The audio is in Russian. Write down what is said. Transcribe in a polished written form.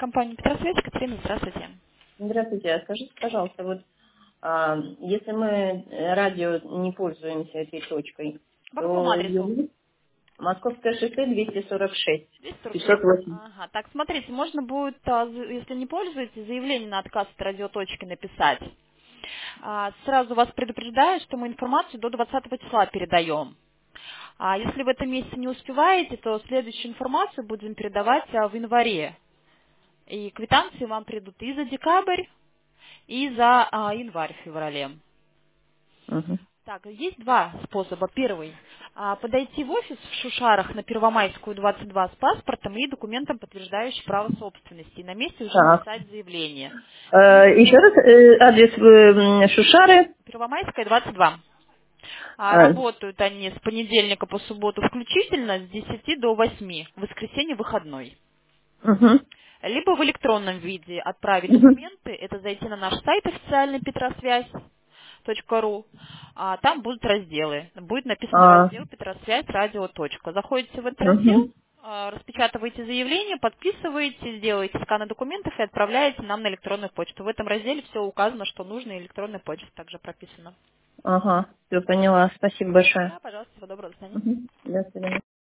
компания «Петросвязь». Катерина, здравствуйте. Здравствуйте. А скажите, пожалуйста, вот если мы радио не пользуемся этой точкой, По какому то адресу? Московское шоссе 246, 246. 508. Ага. Так, смотрите, можно будет, если не пользуетесь, заявление на отказ от радиоточки написать. Сразу вас предупреждаю, что мы информацию до 20 числа передаем. А если в этом месяце не успеваете, то следующую информацию будем передавать в январе. И квитанции вам придут и за декабрь, и за январь, феврале. Мгм. Так, есть два способа. Первый. Подойти в офис в Шушарах на Первомайскую, 22 с паспортом и документом, подтверждающим право собственности. И на месте уже Так. написать заявление. Еще раз адрес Шушары. Первомайская, 22. А, Работают они с понедельника по субботу включительно с 10 до 8. В воскресенье выходной. мгм, Либо в электронном виде отправить мгм. документы. Это зайти на наш сайт официальный petrosвязь.ру. Там будут разделы. Будет написано А, раздел «Петросвязь. Радио. Заходите в этот раздел, мгм. распечатываете заявление, подписываете, делаете сканы документов и отправляете нам на электронную почту. В этом разделе все указано, что нужно, и электронная почта также прописана. Ага, все поняла. Спасибо большое. Да, пожалуйста, всего доброго, до свидания. Мгм. До свидания.